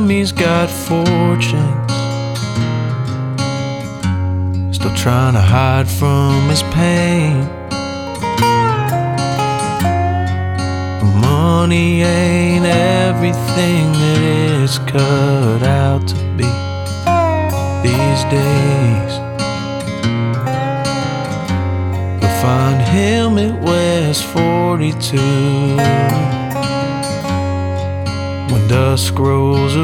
time he's got fortunes, still trying to hide from his pain. Money ain't everything that it's cut out to be these days. You'll find him at West 42 when dusk rolls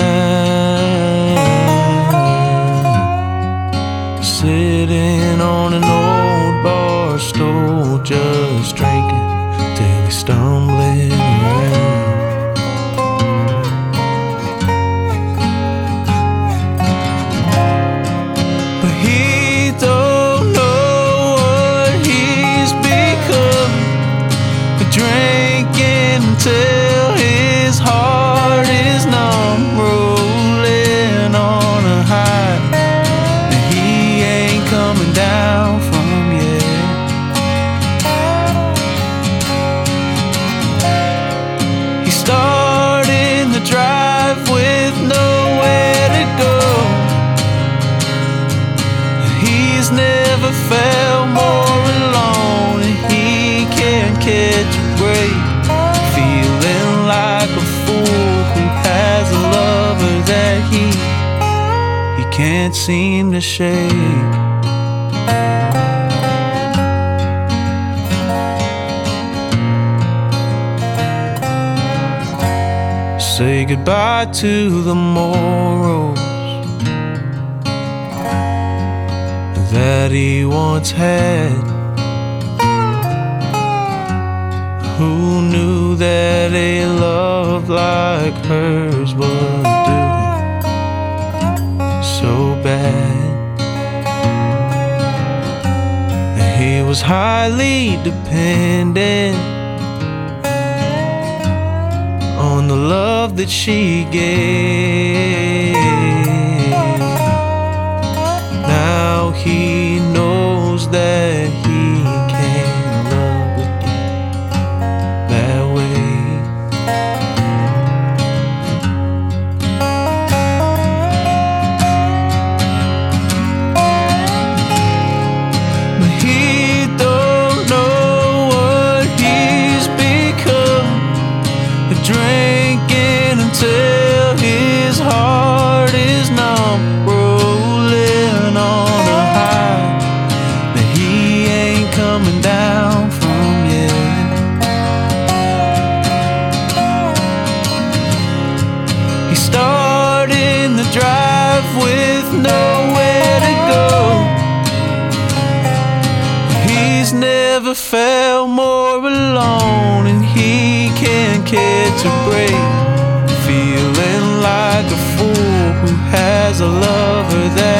around, sitting on an old bar stool just drinking till he's stumbling around. But he don't know what he's become, drinking until his heart is numb, rolling on a high that he ain't coming down from yet. Starting the drive with nowhere to go. He's never felt more alone, and he can't catch a break, feeling like a fool who has a lover that he can't seem to shake. Say goodbye to the morals that he once had. Who knew that a love like hers would do so bad? He was highly dependent on the love that she gave. Now he knows that he can't love again that way. But he don't know what he's become, drinking until his heart is numb, rolling on a high that he ain't coming down from yet. He's starting the drive with nowhere to go. He's never felt more alone, and he can't catch a break, feeling like a fool who has a lover that